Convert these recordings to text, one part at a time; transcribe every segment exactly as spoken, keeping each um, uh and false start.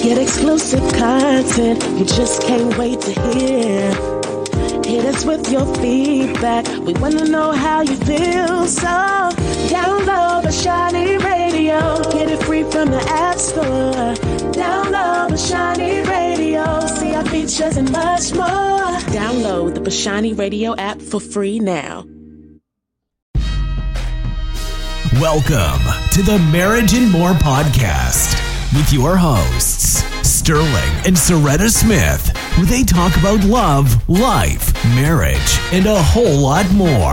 Get exclusive content you just can't wait to hear. Hit us with your feedback. We want to know how you feel. So download Bashani Radio. Get it free from the App Store. Download Bashani Radio. See our features and much more. Download the Bashani Radio app for free now. Welcome to the Marriage and More podcast with your hosts, Sterling and Soretta Smith, where they talk about love, life, marriage, and a whole lot more.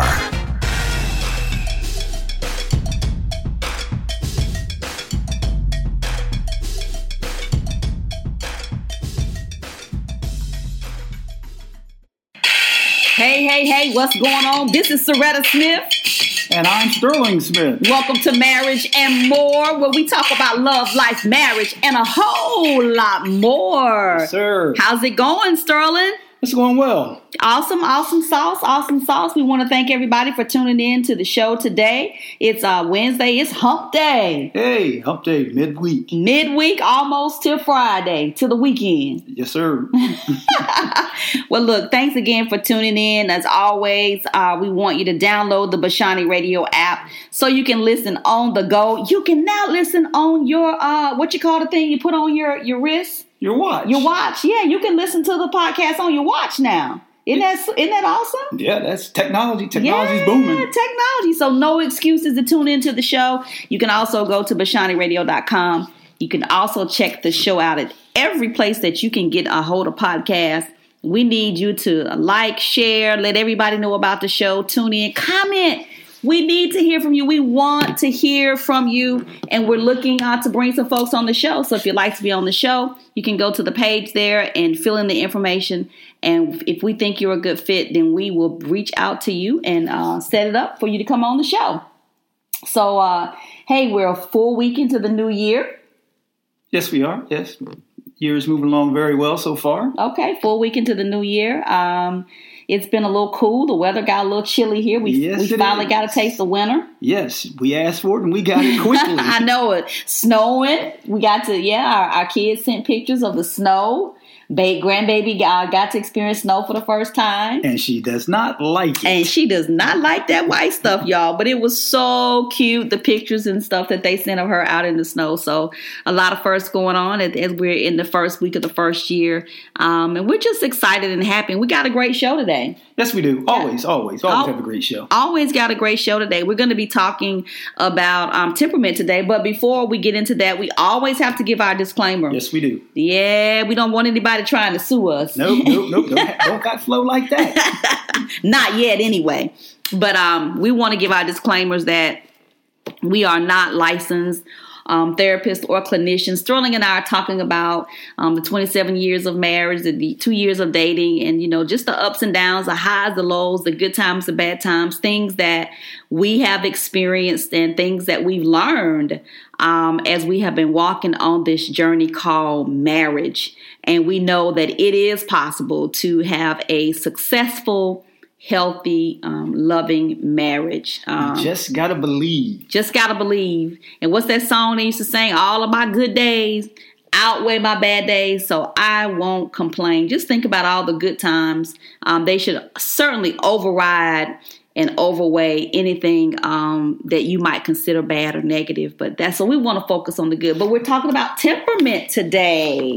Hey, hey, hey, what's going on? This is Soretta Smith. And I'm Sterling Smith. Welcome to Marriage and More, where we talk about love, life, marriage, and a whole lot more. Yes, sir. How's it going, Sterling? It's going well. Awesome, awesome sauce, awesome sauce. We want to thank everybody for tuning in to the show today. It's uh, Wednesday. It's hump day. Hey, hump day, midweek. Midweek, almost till Friday, to the weekend. Yes, sir. Well, look, thanks again for tuning in. As always, uh, we want you to download the Bashani Radio app so you can listen on the go. You can now listen on your, uh, what you call the thing you put on your, your wrist? Your watch. Your watch. Yeah, you can listen to the podcast on your watch now. Isn't that, isn't that awesome? Yeah, that's technology. Technology's yeah, booming. Technology. So no excuses to tune into the show. You can also go to bashani radio dot com. You can also check the show out at every place that you can get a hold of podcasts. We need you to like, share, let everybody know about the show. Tune in, comment. We need to hear from you. We want to hear from you. And we're looking out to bring some folks on the show. So if you'd like to be on the show, you can go to the page there and fill in the information. And if we think you're a good fit, then we will reach out to you and uh, set it up for you to come on the show. So, uh, hey, we're a full week into the new year. Yes, we are. Yes. Year is moving along very well so far. Okay, full week into the new year. Um, it's been a little cool. The weather got a little chilly here. We, yes, we finally is. got a taste of winter. Yes, we asked for it and we got it quickly. I know it. Snowing. We got to, yeah, our, our kids sent pictures of the snow. Ba- grandbaby got, got to experience snow for the first time. And she does not like it. And she does not like that white stuff, y'all. But it was so cute, the pictures and stuff that they sent of her out in the snow. So a lot of firsts going on as, as we're in the first week of the first year. Um, and we're just excited and happy. We got a great show today. Yes, we do. Always, yeah. always, always Al- have a great show. Always got a great show today. We're going to be talking about um, temperament today. But before we get into that, we always have to give our disclaimer. Yes, we do. Yeah, we don't want anybody trying to sue us. Nope, nope, nope. Don't, don't got flow like that. Not yet, anyway. But um, we want to give our disclaimers that we are not licensed Um, therapists or clinicians. Sterling and I are talking about um, the twenty-seven years of marriage, the, the two years of dating, and, you know, just the ups and downs, the highs, the lows, the good times, the bad times, things that we have experienced and things that we've learned um, as we have been walking on this journey called marriage. And we know that it is possible to have a successful, healthy, um, loving marriage. Um, you just gotta believe. Just gotta believe. And what's that song they used to sing? All of my good days outweigh my bad days, so I won't complain. Just think about all the good times. Um, they should certainly override and overweigh anything um, that you might consider bad or negative. But that's so we want to focus on the good. But we're talking about temperament today.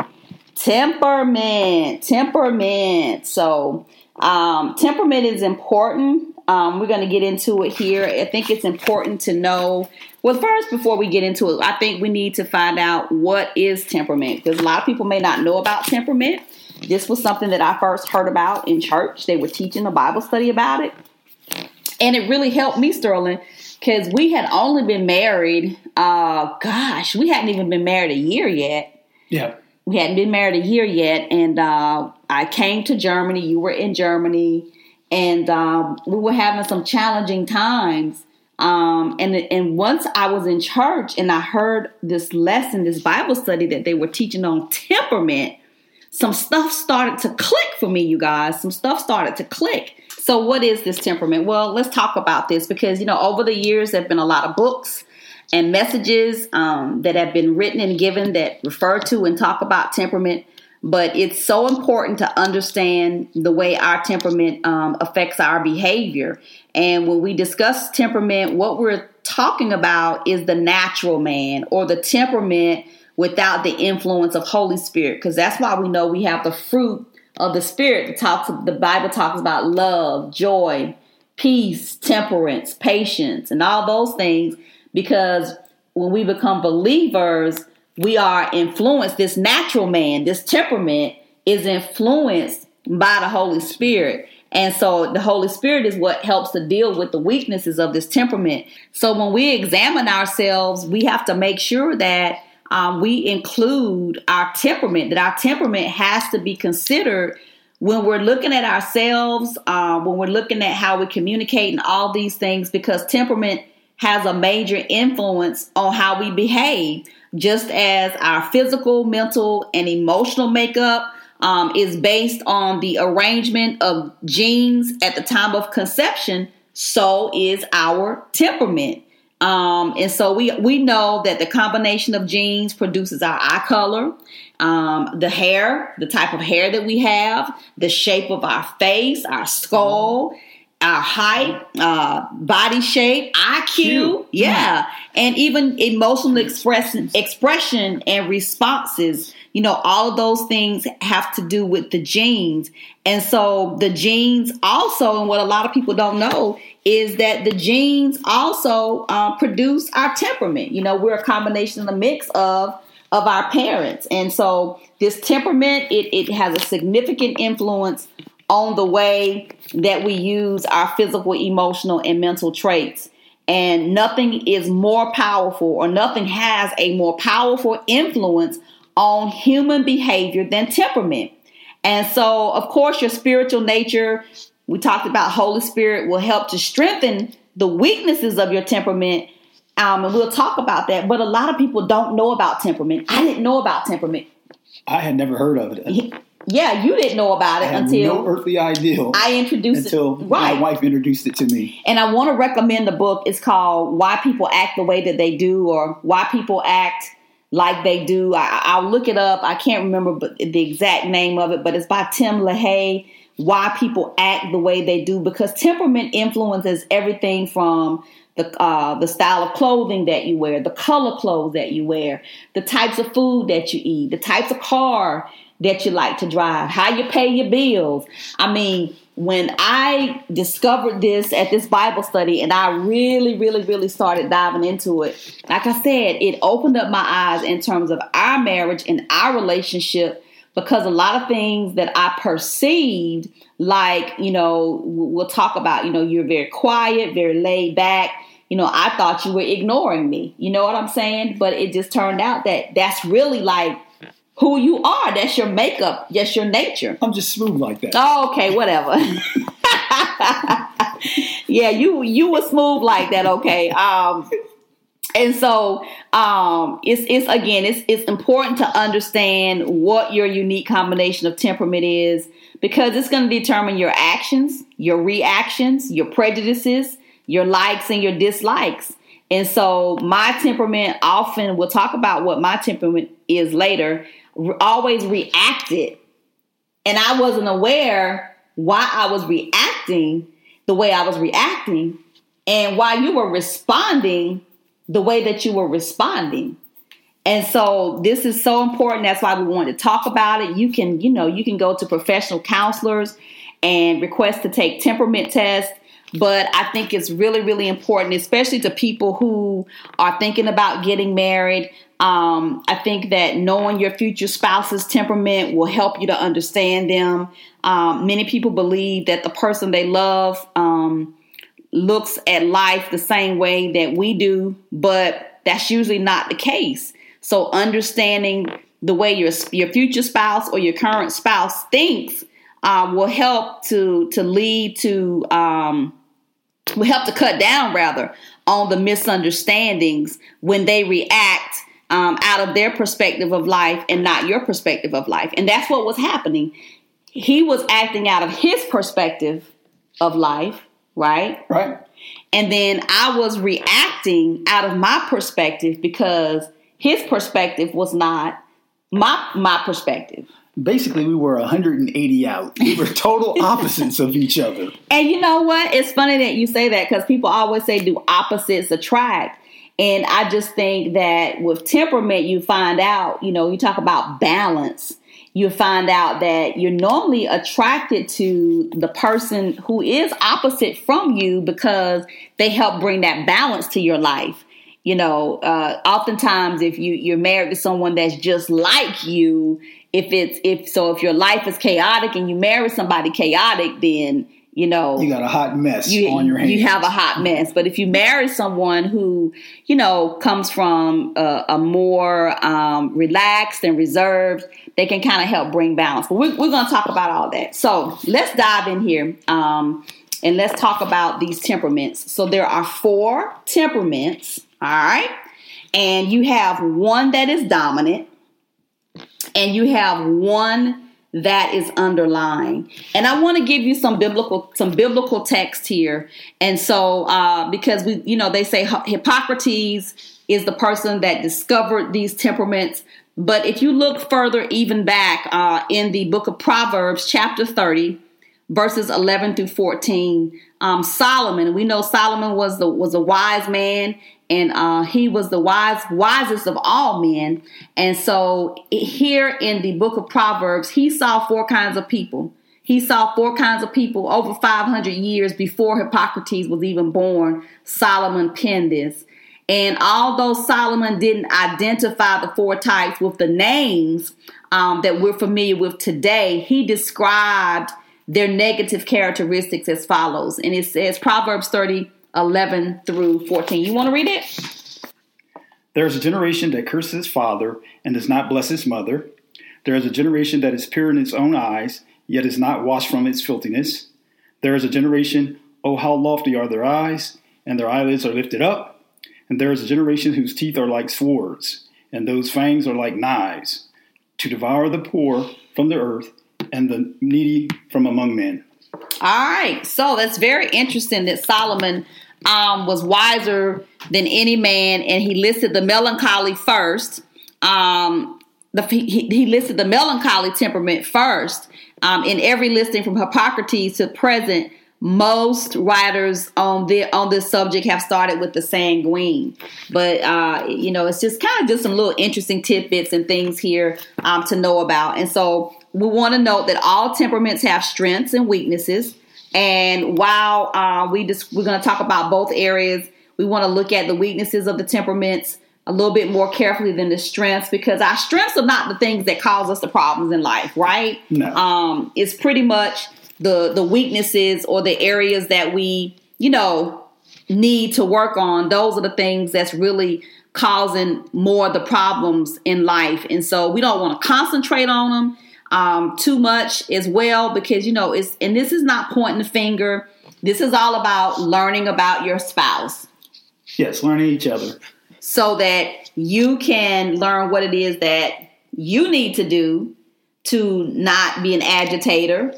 Temperament, temperament. So um, temperament is important. Um, we're going to get into it here. I think it's important to know. Well, first, before we get into it, I think we need to find out what is temperament, because a lot of people may not know about temperament. This was something that I first heard about in church. They were teaching a Bible study about it. And it really helped me, Sterling, because we had only been married. Uh, gosh, we hadn't even been married a year yet. Yeah. We hadn't been married a year yet. And uh, I came to Germany. You were in Germany. And um, we were having some challenging times. Um, and, and once I was in church and I heard this lesson, this Bible study that they were teaching on temperament, some stuff started to click for me, you guys. Some stuff started to click. So what is this temperament? Well, let's talk about this because, you know, over the years, there have been a lot of books and messages um, that have been written and given that refer to and talk about temperament. But it's so important to understand the way our temperament um, affects our behavior. And when we discuss temperament, what we're talking about is the natural man, or the temperament without the influence of Holy Spirit, because that's why we know we have the fruit of the Spirit. The, talks, the Bible talks about love, joy, peace, temperance, patience, and all those things, because when we become believers, we are influenced. This natural man, this temperament is influenced by the Holy Spirit. And so the Holy Spirit is what helps to deal with the weaknesses of this temperament. So when we examine ourselves, we have to make sure that um, we include our temperament, that our temperament has to be considered when we're looking at ourselves, uh, when we're looking at how we communicate and all these things, because temperament has a major influence on how we behave, just as our physical, mental, and emotional makeup um, is based on the arrangement of genes at the time of conception. So is our temperament. Um, and so we, we know that the combination of genes produces our eye color, um, the hair, the type of hair that we have, the shape of our face, our skull, our height, uh, body shape, I Q, Cute. yeah, and even emotional expression, expression and responses. You know, all of those things have to do with the genes. And so the genes also, and what a lot of people don't know, is that the genes also uh, produce our temperament. You know, we're a combination, a mix of of our parents. And so this temperament, it, it has a significant influence on the way that we use our physical, emotional, and mental traits. And nothing is more powerful, or nothing has a more powerful influence on human behavior than temperament. And so, of course, your spiritual nature, we talked about Holy Spirit, will help to strengthen the weaknesses of your temperament. Um, and we'll talk about that. But a lot of people don't know about temperament. I didn't know about temperament. I had never heard of it. Yeah, you didn't know about it I had until no earthly idea. I introduced until it. Right. My wife introduced it to me. And I want to recommend the book. It's called Why People Act the Way That They Do, or Why People Act Like They Do. I, I'll look it up. I can't remember the exact name of it, but it's by Tim LaHaye. Why People Act the Way They Do, because temperament influences everything from the uh, the style of clothing that you wear, the color clothes that you wear, the types of food that you eat, the types of car that you like to drive, how you pay your bills. I mean, when I discovered this at this Bible study, and I really, really, really started diving into it, like I said, it opened up my eyes in terms of our marriage and our relationship, because a lot of things that I perceived, like, you know, we'll talk about, you know, you're very quiet, very laid back. You know, I thought you were ignoring me. You know what I'm saying? But it just turned out that that's really like who you are. That's your makeup. That's your nature. I'm just smooth like that. Oh, okay, whatever. Yeah, you you were smooth like that. Okay. Um, and so um, it's it's again, it's it's important to understand what your unique combination of temperament is, because it's going to determine your actions, your reactions, your prejudices, your likes and your dislikes. And so my temperament, often we'll talk about what my temperament is later, always reacted. And I wasn't aware why I was reacting the way I was reacting, and why you were responding the way that you were responding. And so this is so important. That's why we want to talk about it. You can, you know, you can go to professional counselors and request to take temperament tests. But I think it's really, really important, especially to people who are thinking about getting married. Um, I think that knowing your future spouse's temperament will help you to understand them. Um, many people believe that the person they love um, looks at life the same way that we do, but that's usually not the case. So understanding the way your your future spouse or your current spouse thinks uh, will help to to lead to um, will help to cut down rather on the misunderstandings when they react um, out of their perspective of life and not your perspective of life. And that's what was happening. He was acting out of his perspective of life, right? Right. And then I was reacting out of my perspective because his perspective was not my my perspective. Basically, we were one hundred eighty out. We were total opposites of each other. And you know what? It's funny that you say that because people always say, do opposites attract? And I just think that with temperament, you find out, you know, you talk about balance. You find out that you're normally attracted to the person who is opposite from you because they help bring that balance to your life. You know, uh, oftentimes if you, you're married to someone that's just like you, if it's if so if your life is chaotic and you marry somebody chaotic, then you know you got a hot mess you, on your hands. You have a hot mess. But if you marry someone who you know comes from a, a more um, relaxed and reserved, they can kind of help bring balance. But we're, we're going to talk about all that. So let's dive in here um, and let's talk about these temperaments. So there are four temperaments, all right, and you have one that is dominant. And you have one that is underlying. And I want to give you some biblical some biblical text here. And so uh, because we, you know, they say Hippocrates is the person that discovered these temperaments. But if you look further, even back uh, in the book of Proverbs, chapter thirty, verses eleven through fourteen, um, Solomon, we know Solomon was the was a wise man. And uh, he was the wise, wisest of all men. And so here in the book of Proverbs, he saw four kinds of people. He saw four kinds of people over five hundred years before Hippocrates was even born. Solomon penned this. And although Solomon didn't identify the four types with the names um, that we're familiar with today, he described their negative characteristics as follows. And it says Proverbs thirty, eleven through fourteen. You want to read it? There is a generation that curses his father and does not bless his mother. There is a generation that is pure in its own eyes, yet is not washed from its filthiness. There is a generation, oh, how lofty are their eyes, and their eyelids are lifted up. And there is a generation whose teeth are like swords, and those fangs are like knives, to devour the poor from the earth and the needy from among men. All right. So that's very interesting that Solomon um, was wiser than any man. And he listed the melancholy first. Um, the, he, he listed the melancholy temperament first. Um, in every listing from Hippocrates to present, most writers on the on this subject have started with the sanguine. But, uh, you know, it's just kind of just some little interesting tidbits and things here um, to know about. And so we want to note that all temperaments have strengths and weaknesses. And while uh, we just, we're going to talk about both areas, we want to look at the weaknesses of the temperaments a little bit more carefully than the strengths, because our strengths are not the things that cause us the problems in life, right? No. Um, it's pretty much the the weaknesses or the areas that we, you know, need to work on. Those are the things that's really causing more of the problems in life. And so we don't want to concentrate on them um, too much as well, because, you know, it's, and this is not pointing the finger. This is all about learning about your spouse. Yes, learning each other. So that you can learn what it is that you need to do to not be an agitator,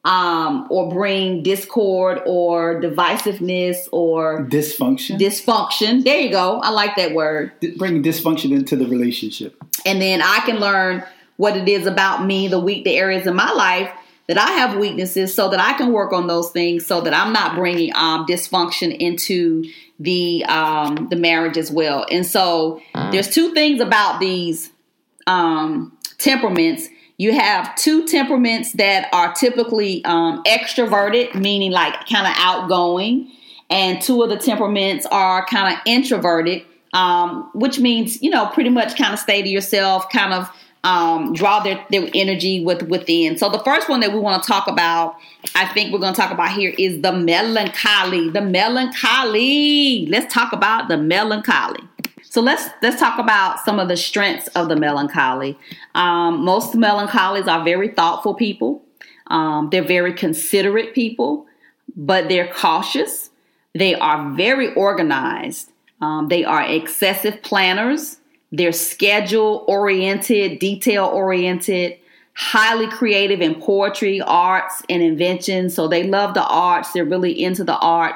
um, or bring discord or divisiveness or dysfunction. Dysfunction. There you go. I like that word. D- bring dysfunction into the relationship. And then I can learn what it is about me, the weak, the areas in my life that I have weaknesses, so that I can work on those things, so that I'm not bringing um, dysfunction into the um, the marriage as well. And so there's two things about these um, temperaments. You have two temperaments that are typically um, extroverted, meaning like kind of outgoing, and two of the temperaments are kind of introverted, um, which means, you know, pretty much kind of stay to yourself, kind of Um, draw their, their energy with within. So the first one that we want to talk about, I think we're going to talk about here, is the melancholy. The melancholy. Let's talk about the melancholy. So let's let's talk about some of the strengths of the melancholy. Um, most melancholies are very thoughtful people. Um, they're very considerate people, but they're cautious. They are very organized. Um, they are excessive planners. They're schedule-oriented, detail-oriented, highly creative in poetry, arts, and invention. So they love the arts. They're really into the arts.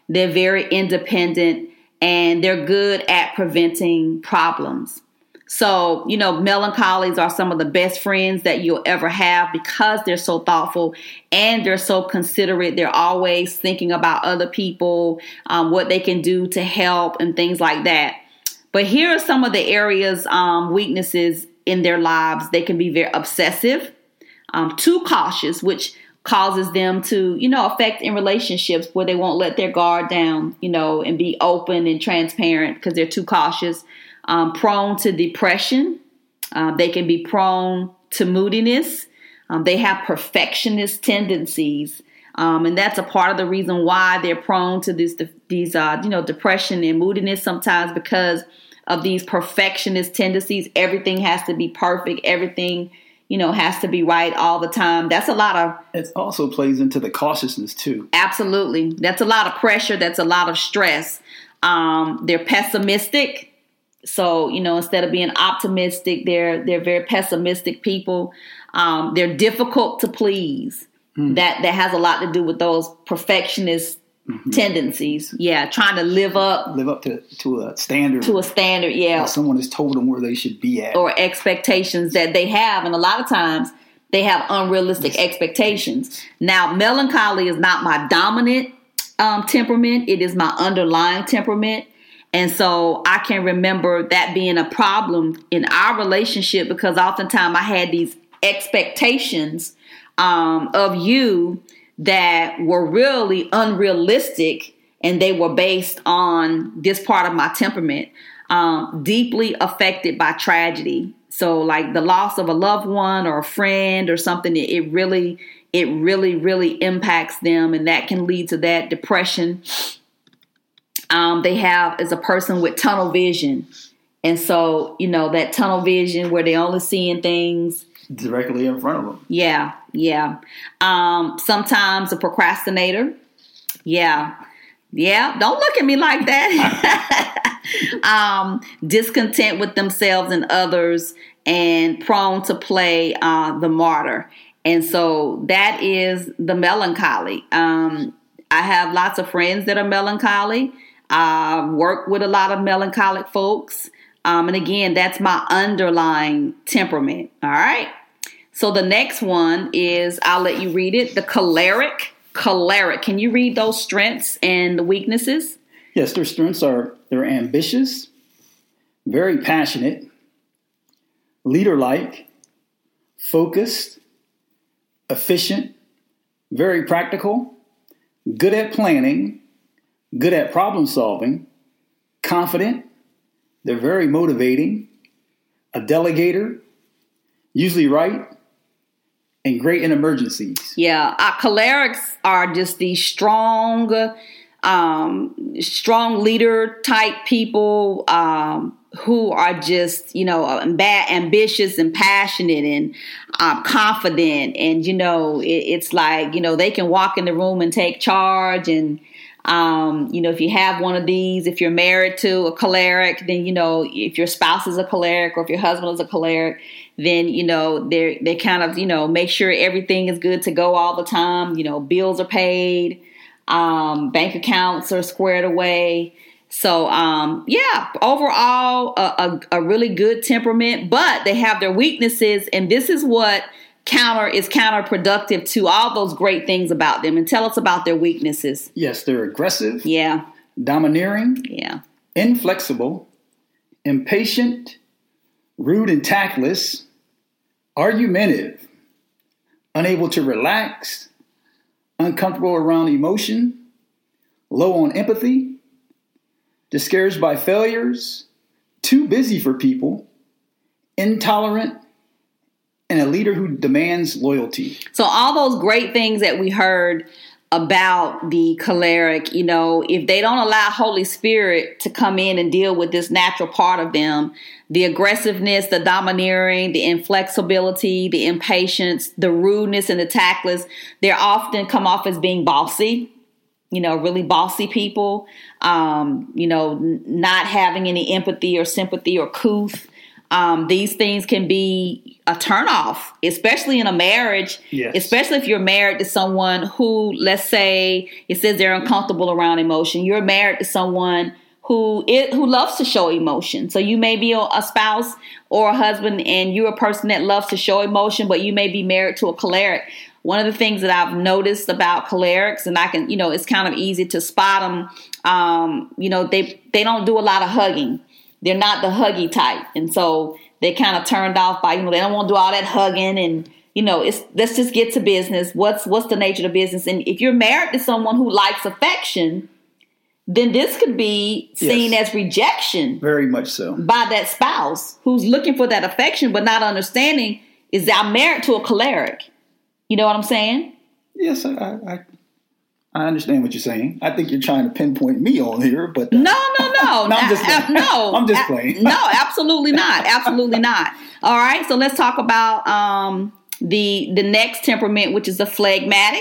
They're very independent, and they're good at preventing problems. So, you know, melancholies are some of the best friends that you'll ever have because they're so thoughtful and they're so considerate. They're always thinking about other people, um, what they can do to help and things like that. But here are some of the areas, um, weaknesses in their lives. They can be very obsessive, um, too cautious, which causes them to, you know, affect in relationships where they won't let their guard down, you know, and be open and transparent because they're too cautious. Um, prone to depression. Uh, they can be prone to moodiness. Um, they have perfectionist tendencies. Um, and that's a part of the reason why they're prone to this, these, uh, you know, depression and moodiness sometimes, because of these perfectionist tendencies. Everything has to be perfect. Everything, you know, has to be right all the time. That's a lot of... It also plays into the cautiousness too. Absolutely. That's a lot of pressure. That's a lot of stress. Um, they're pessimistic. So, you know, instead of being optimistic, they're they're very pessimistic people. Um, they're difficult to please. Mm. That that has a lot to do with those perfectionist mm-hmm. tendencies. Yeah, trying to live up live up to, to a standard. To a standard, yeah. Like someone has told them where they should be at, or expectations that they have, and a lot of times they have unrealistic yes. expectations. Now, melancholy is not my dominant um, temperament; it is my underlying temperament. And so I can remember that being a problem in our relationship because oftentimes I had these expectations um, of you that were really unrealistic, and they were based on this part of my temperament, um, deeply affected by tragedy. So like the loss of a loved one or a friend or something, it, it really, it really, really impacts them, and that can lead to that depression. Um, they have is a person with tunnel vision. And so, you know, that tunnel vision where they're only seeing things directly in front of them. Yeah, yeah. Um, sometimes a procrastinator. Yeah. Yeah. Don't look at me like that. um, discontent with themselves and others, and prone to play uh, the martyr. And so that is the melancholy. Um, I have lots of friends that are melancholy. I work with a lot of melancholic folks. Um, and again, that's my underlying temperament. All right. So the next one is, I'll let you read it. The choleric. Choleric. Can you read those strengths and the weaknesses? Yes, their strengths are they're ambitious, very passionate, leader-like, focused, efficient, very practical, good at planning, good at problem solving, confident, they're very motivating, a delegator, usually right, and great in emergencies. Yeah, our cholerics are just these strong, um, strong leader type people um, who are just, you know, amb- ambitious and passionate and um, confident. And, you know, it, it's like, you know, they can walk in the room and take charge. And, um, you know, if you have one of these, if you're married to a choleric, then, you know, if your spouse is a choleric or if your husband is a choleric, then, you know, they they kind of, you know, make sure everything is good to go all the time. You know, bills are paid, um, bank accounts are squared away. So, um, yeah, overall, a, a, a really good temperament, but they have their weaknesses. And this is what counter is counterproductive to all those great things about them. And tell us about their weaknesses. Yes, they're aggressive. Yeah. Domineering. Yeah. Inflexible. Impatient. Rude and tactless. Argumentative. Unable to relax. Uncomfortable around emotion. Low on empathy. Discouraged by failures. Too busy for people. Intolerant. And a leader who demands loyalty. So all those great things that we heard about the choleric, you know, if they don't allow Holy Spirit to come in and deal with this natural part of them, the aggressiveness, the domineering, the inflexibility, the impatience, the rudeness, and the tactless, they're often come off as being bossy, you know, really bossy people, um, you know, n- not having any empathy or sympathy or couth. Um, these things can be a turnoff, especially in a marriage, yes. especially if you're married to someone who, let's say, it says they're uncomfortable around emotion. You're married to someone who it, who loves to show emotion. So you may be a, a spouse or a husband and you're a person that loves to show emotion, but you may be married to a choleric. One of the things that I've noticed about cholerics, and I can, you know, it's kind of easy to spot them. Um, you know, they, they don't do a lot of hugging. They're not the huggy type. And so they kind of turned off by, you know, they don't want to do all that hugging and, you know, it's, let's just get to business. What's, what's the nature of the business? And if you're married to someone who likes affection, then this could be seen yes. as rejection. Very much so. By that spouse who's looking for that affection, but not understanding is that I'm married to a choleric. You know what I'm saying? Yes, I, I, I understand what you're saying. I think you're trying to pinpoint me on here, but uh, no, no, no, no, I'm just playing. no, I'm just playing. No, absolutely not, absolutely not. All right, so let's talk about um, the the next temperament, which is a phlegmatic.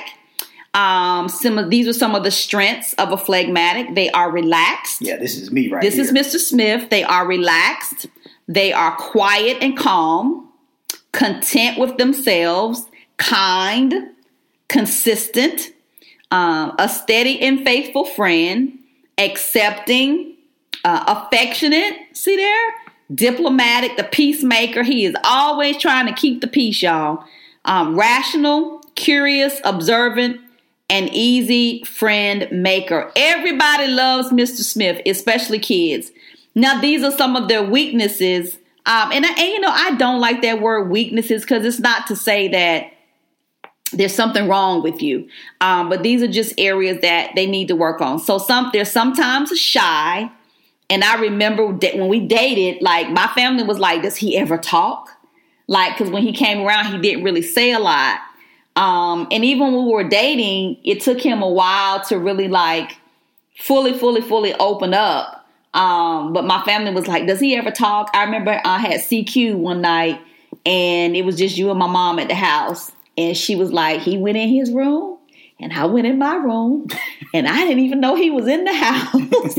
Um, some of these are some of the strengths of a phlegmatic. They are relaxed. Yeah, this is me right this here. This is Mister Smith. They are relaxed. They are quiet and calm, content with themselves, kind, consistent, um, a steady and faithful friend, accepting, uh, affectionate. See there? Diplomatic, the peacemaker. He is always trying to keep the peace, y'all. Um, rational, curious, observant, an easy friend maker. Everybody loves Mister Smith, especially kids. Now, these are some of their weaknesses. Um, and, and, you know, I don't like that word weaknesses because it's not to say that there's something wrong with you. Um, but these are just areas that they need to work on. So some they're sometimes shy. And I remember that when we dated, like my family was like, does he ever talk? Like, because when he came around, he didn't really say a lot. Um, and even when we were dating, it took him a while to really like fully, fully, fully open up. Um, but my family was like, does he ever talk? I remember I had C Q one night and it was just you and my mom at the house. And she was like, he went in his room and I went in my room and I didn't even know he was in the house.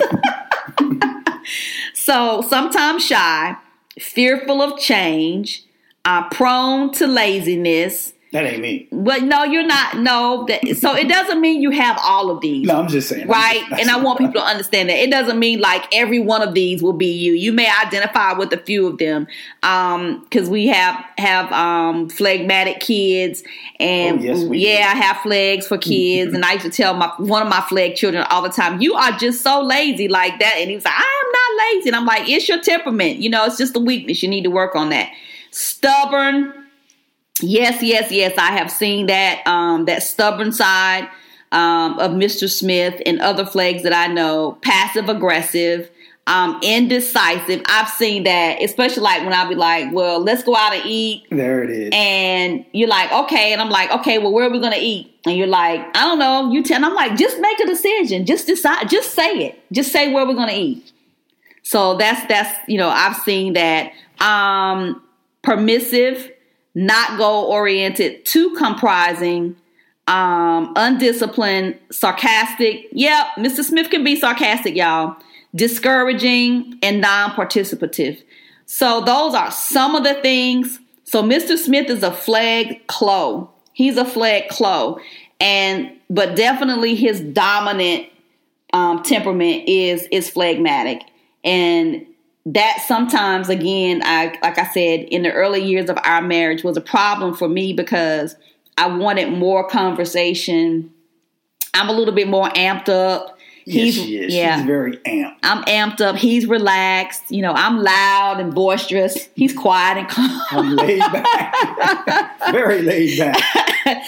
So sometimes shy, fearful of change, uh, prone to laziness. That ain't me. But no, you're not. No. That, so it doesn't mean you have all of these. No, I'm just saying. Right? Just, and I want people to understand that. It doesn't mean like every one of these will be you. You may identify with a few of them. Um, because we have, have um, phlegmatic kids. And oh, yes, we yeah, do. I have flags for kids. And I used to tell my one of my flag children all the time, you are just so lazy like that. And he was like, I am not lazy. And I'm like, it's your temperament. You know, it's just a weakness. You need to work on that. Stubborn. Yes, yes, yes. I have seen that, um, that stubborn side um, of Mister Smith and other flags that I know. Passive aggressive, um, indecisive. I've seen that, especially like when I be like, well, let's go out and eat. There it is. And you're like, okay. And I'm like, okay, well, where are we going to eat? And you're like, I don't know. You tell. And I'm like, just make a decision. Just decide. Just say it. Just say where we're going to eat. So that's, that's, you know, I've seen that. Um, permissive. Not goal-oriented, too comprising, um, undisciplined, sarcastic. Yep, Mister Smith can be sarcastic, y'all. Discouraging and non-participative. So those are some of the things. So Mister Smith is a flag clo. He's a flag clo. And but definitely his dominant um, temperament is is phlegmatic. And that sometimes, again, I like I said, in the early years of our marriage was a problem for me because I wanted more conversation. I'm a little bit more amped up. Yes, He's, she is. Yeah, she's very amped. I'm amped up. He's relaxed. You know, I'm loud and boisterous. He's quiet and calm. I'm laid back. Very laid back.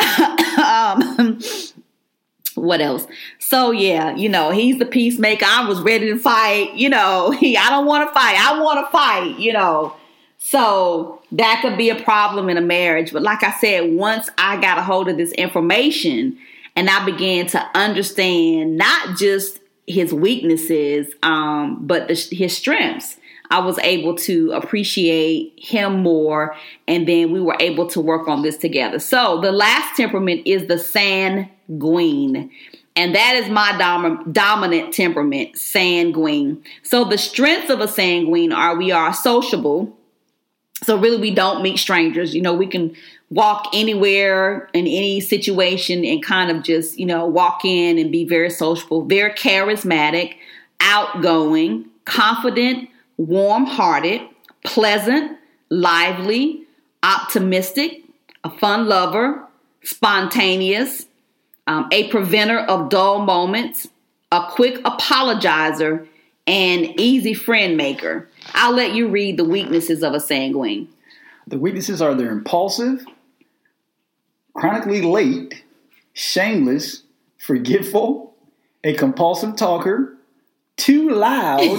um, what else? So yeah, you know, he's the peacemaker. I was ready to fight. You know, he, I don't want to fight. I want to fight, you know. So that could be a problem in a marriage. But like I said, once I got a hold of this information and I began to understand not just his weaknesses, um, but the, his strengths, I was able to appreciate him more. And then we were able to work on this together. So the last temperament is the sanguine. And that is my dom- dominant temperament, sanguine. So the strengths of a sanguine are we are sociable. So really we don't meet strangers. You know, we can walk anywhere in any situation and kind of just, you know, walk in and be very sociable, very charismatic, outgoing, confident, warm-hearted, pleasant, lively, optimistic, a fun lover, spontaneous, um, a preventer of dull moments, a quick apologizer, and easy friend maker. I'll let you read the weaknesses of a sanguine. The weaknesses are they're impulsive, chronically late, shameless, forgetful, a compulsive talker, too loud,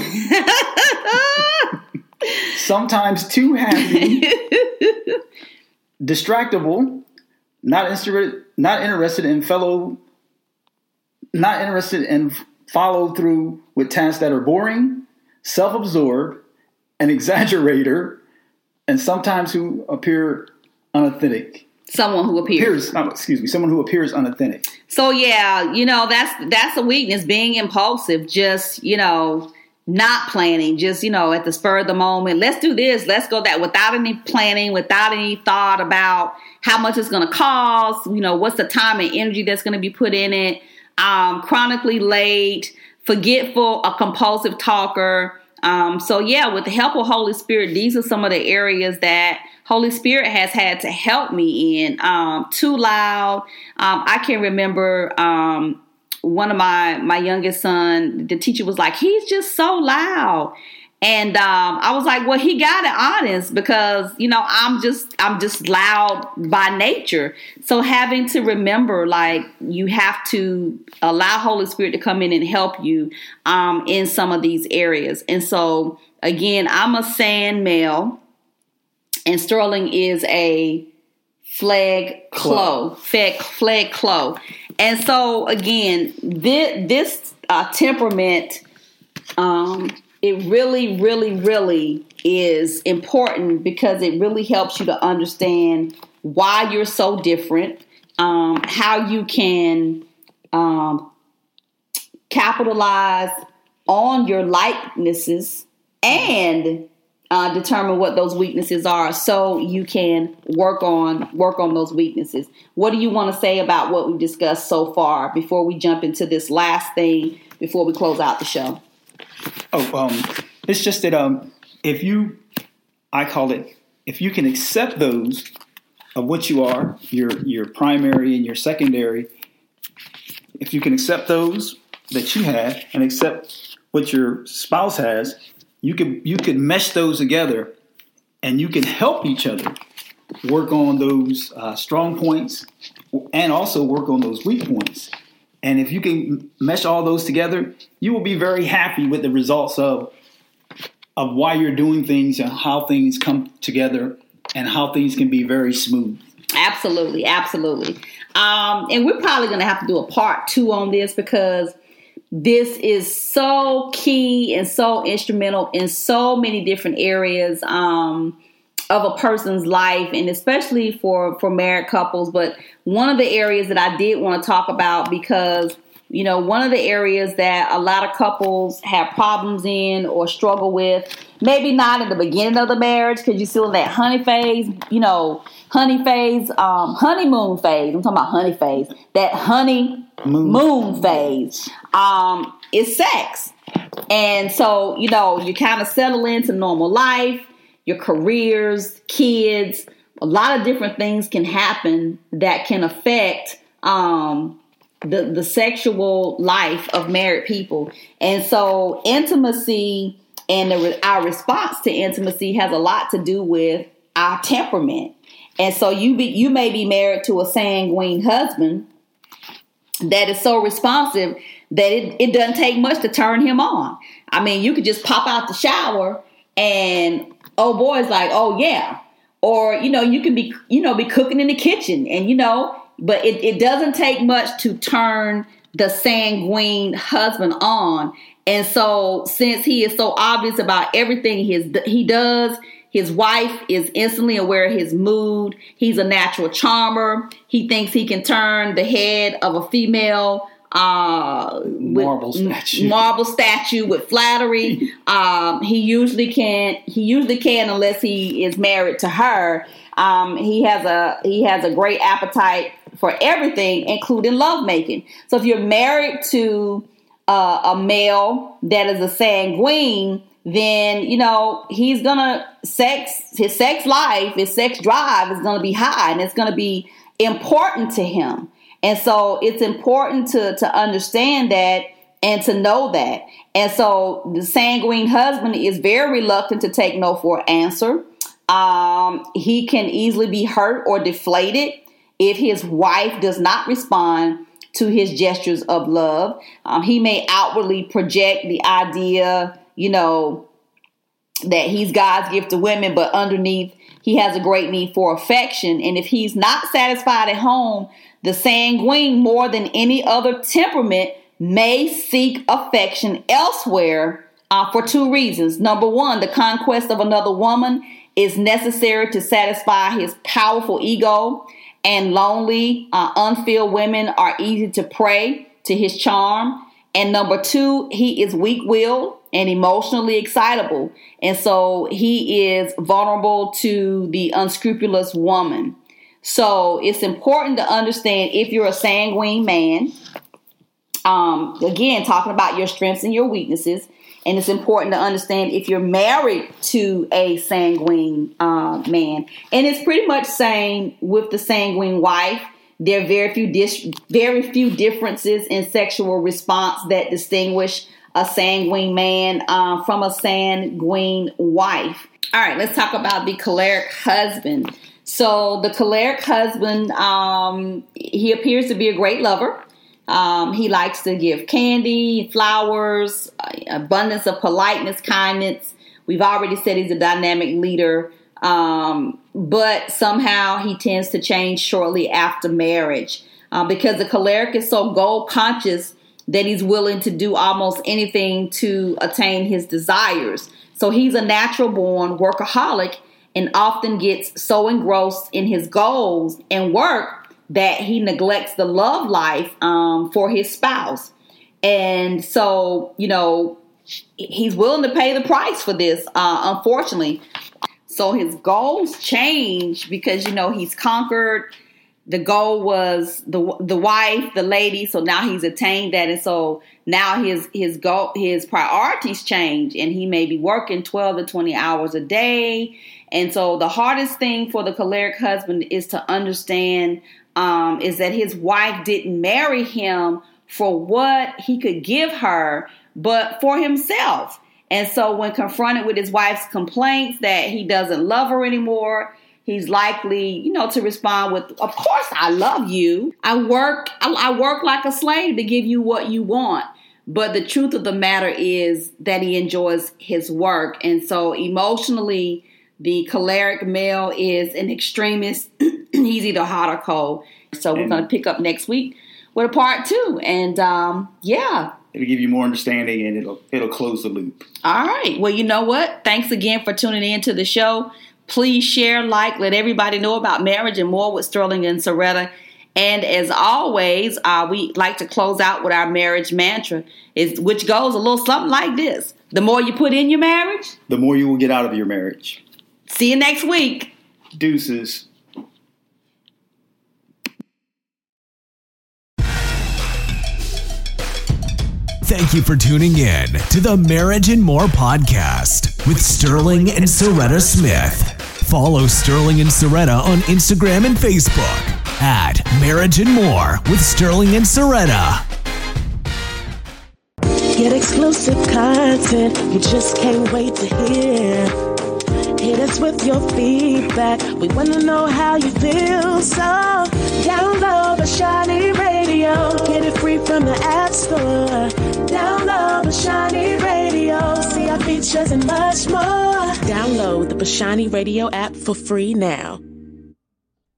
sometimes too happy, distractible, not interested, not interested in fellow, not interested in follow through with tasks that are boring, self-absorbed, an exaggerator, and sometimes who appear unauthentic. Someone who appears. appears oh, excuse me, someone who appears unauthentic. So yeah, you know, that's that's a weakness, being impulsive, just, you know, not planning, just, you know, at the spur of the moment. Let's do this, let's go that, without any planning, without any thought about how much it's going to cost, you know, what's the time and energy that's going to be put in it. Um, chronically late, forgetful, a compulsive talker. Um, so yeah, with the help of Holy Spirit, these are some of the areas that Holy Spirit has had to help me in. Um, too loud. Um, I can remember um, one of my, my youngest son, the teacher was like, he's just so loud. And um, I was like, well, he got it honest because, you know, I'm just I'm just loud by nature. So having to remember, like, you have to allow Holy Spirit to come in and help you um, in some of these areas. And so, again, I'm a sand male and Sterling is a flag clo, flag, flag clo. And so, again, this, this uh, temperament, um, it really, really, really is important because it really helps you to understand why you're so different, um, how you can um, capitalize on your likenesses and uh, determine what those weaknesses are, so you can work on work on those weaknesses. What do you want to say about what we've discussed so far before we jump into this last thing before we close out the show? Oh, um, it's just that um, if you, I call it, if you can accept those of what you are, your your primary and your secondary, if you can accept those that you have and accept what your spouse has, you can you can mesh those together, and you can help each other work on those uh, strong points and also work on those weak points. And if you can mesh all those together, you will be very happy with the results of of why you're doing things and how things come together and how things can be very smooth. Absolutely, absolutely. Um, and we're probably going to have to do a part two on this because this is so key and so instrumental in so many different areas um, of a person's life, and especially for, for married couples. But one of the areas that I did want to talk about, because, you know, one of the areas that a lot of couples have problems in or struggle with, maybe not in the beginning of the marriage because you're still in that honey phase, you know, honey phase, um, honeymoon phase. I'm talking about honey phase. That honey moon, moon phase um, is sex. And so, you know, you kind of settle into normal life, your careers, kids, a lot of different things can happen that can affect um, the, the sexual life of married people. And so intimacy and the, our response to intimacy has a lot to do with our temperament. And so you be, you may be married to a sanguine husband that is so responsive that it, it doesn't take much to turn him on. I mean, you could just pop out the shower and oh boy's like, oh yeah. Or, you know, you can be, you know, be cooking in the kitchen and, you know, but it, it doesn't take much to turn the sanguine husband on. And so since he is so obvious about everything his, he does, his wife is instantly aware of his mood. He's a natural charmer. He thinks he can turn the head of a female uh, marble with, statue, marble statue with flattery. um, he usually can't. He usually can unless he is married to her. Um, he has a he has a great appetite for everything, including lovemaking. So if you're married to uh, a male that is a sanguine, then, you know, he's gonna sex, his sex life, his sex drive is gonna be high, and it's gonna be important to him. And so it's important to, to understand that and to know that. And so the sanguine husband is very reluctant to take no for an answer. Um, he can easily be hurt or deflated if his wife does not respond to his gestures of love. Um, he may outwardly project the idea, you know, that he's God's gift to women, but underneath he has a great need for affection. And if he's not satisfied at home, the sanguine, more than any other temperament, may seek affection elsewhere uh, for two reasons. Number one, the conquest of another woman is necessary to satisfy his powerful ego, and lonely, uh, unfilled women are easy to prey to his charm. And number two, he is weak-willed and emotionally excitable. And so he is vulnerable to the unscrupulous woman. So it's important to understand if you're a sanguine man, um, again, talking about your strengths and your weaknesses. And it's important to understand if you're married to a sanguine uh, man. And it's pretty much same with the sanguine wife. There are very few dis- very few differences in sexual response that distinguish a sanguine man uh, from a sanguine wife. All right, let's talk about the choleric husband. So the choleric husband, um, he appears to be a great lover. Um, he likes to give candy, flowers, abundance of politeness, kindness. We've already said he's a dynamic leader, um, but somehow he tends to change shortly after marriage uh, because the choleric is so goal conscious that he's willing to do almost anything to attain his desires. So he's a natural born workaholic and often gets so engrossed in his goals and work that he neglects the love life um, for his spouse. And so, you know, he's willing to pay the price for this, uh, unfortunately. So his goals change because, you know, he's conquered. The goal was the the wife, the lady. So now he's attained that. And so now his his goal, his priorities change, and he may be working twelve to twenty hours a day. And so the hardest thing for the choleric husband is to understand Um, is that his wife didn't marry him for what he could give her, but for himself. And so when confronted with his wife's complaints that he doesn't love her anymore, he's likely, you know, to respond with, of course I love you. I work, I, I work like a slave to give you what you want. But the truth of the matter is that he enjoys his work. And so emotionally, the choleric male is an extremist. He's either hot or cold. So we're going to pick up next week with a part two. And um, yeah. It'll give you more understanding, and it'll it'll close the loop. All right. Well, you know what? Thanks again for tuning in to the show. Please share, like, let everybody know about Marriage and More with Sterling and Soretta. And as always, uh, we like to close out with our marriage mantra, is which goes a little something like this. The more you put in your marriage, the more you will get out of your marriage. See you next week. Deuces. Thank you for tuning in to the Marriage and More podcast with Sterling and Soretta Smith. Follow Sterling and Soretta on Instagram and Facebook at Marriage and More with Sterling and Soretta. Get exclusive content you just can't wait to hear. Hit us with your feedback. We want to know how you feel. So download Bashani Radio. Get it free from the App Store. Download Bashani Radio. See our features and much more. Download the Bashani Radio app for free now.